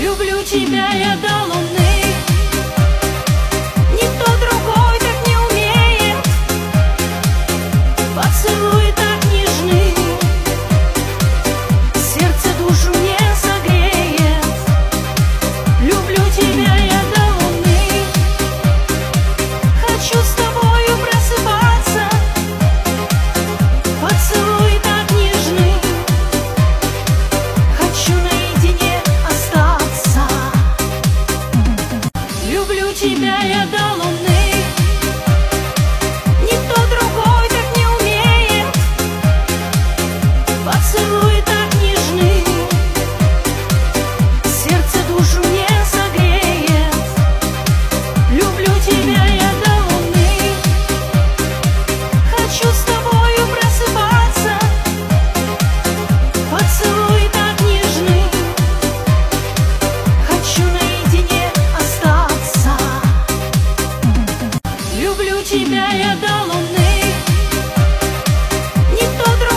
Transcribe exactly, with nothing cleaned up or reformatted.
Люблю тебя я до луны. Никто другой так не умеет. Поцелуй так нежны, сердце душу не согреет. Люблю тебя я до луны. Хочу с тобою просыпаться. Поцелуй так нежны, хочу наедине остаться. Люблю тебя я до луны. Никто другой так не умеет. Поцелуй так нежны, сердце душу не согреет. Люблю тебя я до луны. Хочу с тобою просыпаться. Поцелуй так нежны, хочу наедине остаться. Люблю тебя я до луны.